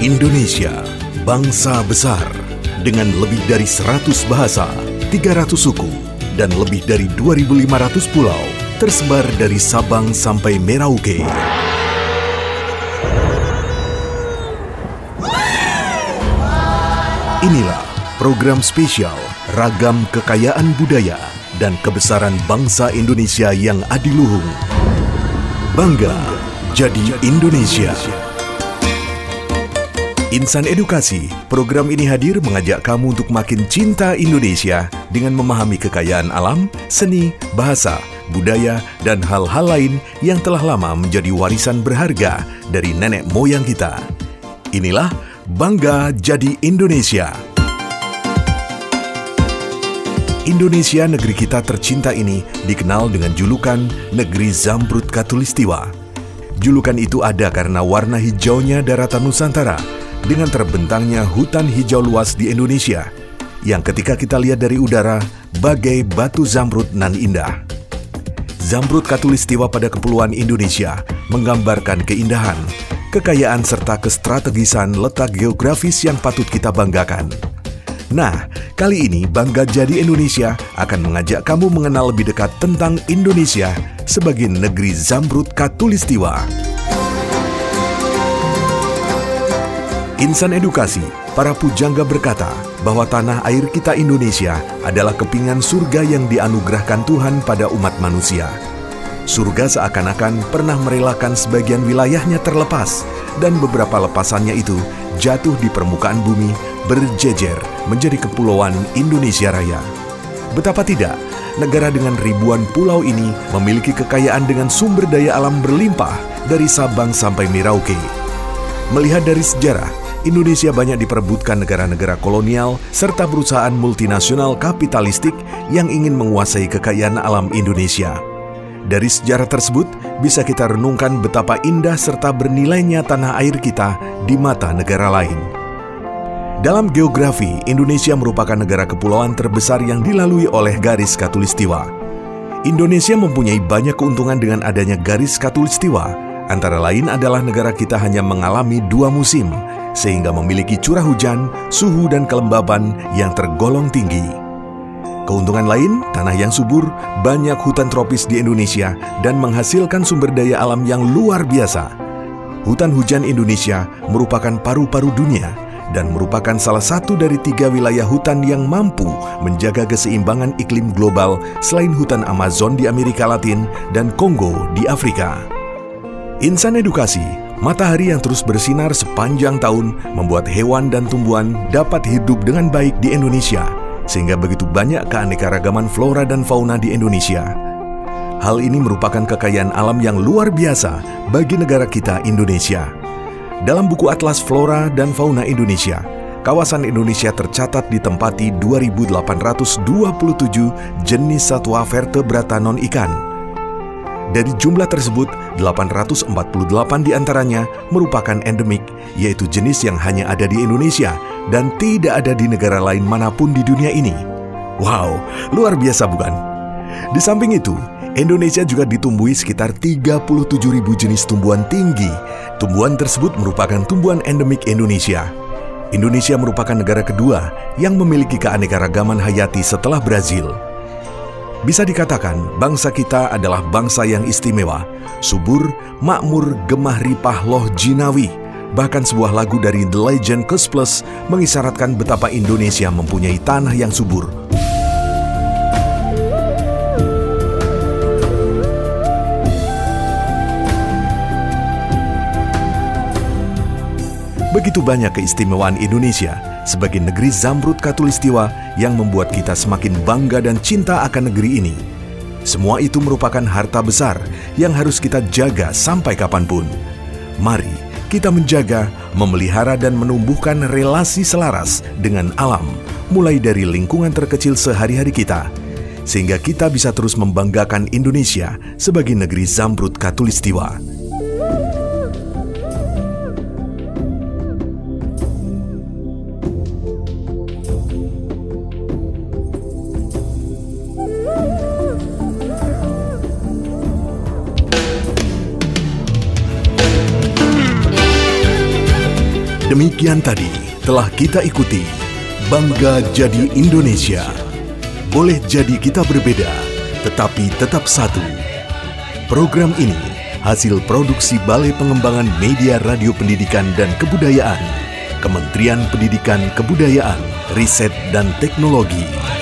Indonesia, bangsa besar dengan lebih dari 100 bahasa, 300 suku, dan lebih dari 2.500 pulau tersebar dari Sabang sampai Merauke. Inilah program spesial Ragam Kekayaan Budaya dan Kebesaran Bangsa Indonesia yang Adiluhung. Bangga jadi Indonesia. Insan Edukasi, program ini hadir mengajak kamu untuk makin cinta Indonesia dengan memahami kekayaan alam, seni, bahasa, budaya, dan hal-hal lain yang telah lama menjadi warisan berharga dari nenek moyang kita. Inilah Bangga Jadi Indonesia. Indonesia, negeri kita tercinta ini, dikenal dengan julukan Negeri Zamrud Khatulistiwa. Julukan itu ada karena warna hijaunya daratan Nusantara dengan terbentangnya hutan hijau luas di Indonesia yang ketika kita lihat dari udara bagai batu zamrud nan indah. Zamrud Khatulistiwa pada Kepulauan Indonesia menggambarkan keindahan, kekayaan serta kestrategisan letak geografis yang patut kita banggakan. Nah, kali ini Bangga Jadi Indonesia akan mengajak kamu mengenal lebih dekat tentang Indonesia sebagai negeri Zamrud Khatulistiwa. Insan Edukasi, para pujangga berkata bahwa tanah air kita Indonesia adalah kepingan surga yang dianugerahkan Tuhan pada umat manusia. Surga seakan-akan pernah merelakan sebagian wilayahnya terlepas dan beberapa lepasannya itu jatuh di permukaan bumi berjejer menjadi Kepulauan Indonesia Raya. Betapa tidak, negara dengan ribuan pulau ini memiliki kekayaan dengan sumber daya alam berlimpah dari Sabang sampai Merauke. Melihat dari sejarah, Indonesia banyak diperebutkan negara-negara kolonial serta perusahaan multinasional kapitalistik yang ingin menguasai kekayaan alam Indonesia. Dari sejarah tersebut, bisa kita renungkan betapa indah serta bernilainya tanah air kita di mata negara lain. Dalam geografi, Indonesia merupakan negara kepulauan terbesar yang dilalui oleh garis khatulistiwa. Indonesia mempunyai banyak keuntungan dengan adanya garis khatulistiwa. Antara lain adalah negara kita hanya mengalami 2 musim, sehingga memiliki curah hujan, suhu, dan kelembaban yang tergolong tinggi. Keuntungan lain, tanah yang subur, banyak hutan tropis di Indonesia, dan menghasilkan sumber daya alam yang luar biasa. Hutan hujan Indonesia merupakan paru-paru dunia, dan merupakan salah satu dari 3 wilayah hutan yang mampu menjaga keseimbangan iklim global selain hutan Amazon di Amerika Latin dan Kongo di Afrika. Insan Edukasi, matahari yang terus bersinar sepanjang tahun membuat hewan dan tumbuhan dapat hidup dengan baik di Indonesia, sehingga begitu banyak keanekaragaman flora dan fauna di Indonesia. Hal ini merupakan kekayaan alam yang luar biasa bagi negara kita Indonesia. Dalam buku Atlas Flora dan Fauna Indonesia, kawasan Indonesia tercatat ditempati 2.827 jenis satwa vertebrata non-ikan. Dari jumlah tersebut, 848 diantaranya merupakan endemik, yaitu jenis yang hanya ada di Indonesia dan tidak ada di negara lain manapun di dunia ini. Wow, luar biasa bukan? Di samping itu, Indonesia juga ditumbuhi sekitar 37.000 jenis tumbuhan tinggi. Tumbuhan tersebut merupakan tumbuhan endemik Indonesia. Indonesia merupakan negara kedua yang memiliki keanekaragaman hayati setelah Brazil. Bisa dikatakan, bangsa kita adalah bangsa yang istimewa, subur, makmur, gemah ripah loh jinawi. Bahkan sebuah lagu dari The Legend Kus Plus mengisyaratkan betapa Indonesia mempunyai tanah yang subur. Begitu banyak keistimewaan Indonesia sebagai negeri Zamrud Khatulistiwa yang membuat kita semakin bangga dan cinta akan negeri ini. Semua itu merupakan harta besar yang harus kita jaga sampai kapanpun. Mari kita menjaga, memelihara, dan menumbuhkan relasi selaras dengan alam, mulai dari lingkungan terkecil sehari-hari kita, sehingga kita bisa terus membanggakan Indonesia sebagai negeri Zamrud Khatulistiwa. Demikian tadi telah kita ikuti Bangga Jadi Indonesia. Boleh jadi kita berbeda, tetapi tetap satu. Program ini hasil produksi Balai Pengembangan Media Radio Pendidikan dan Kebudayaan, Kementerian Pendidikan Kebudayaan, Riset dan Teknologi.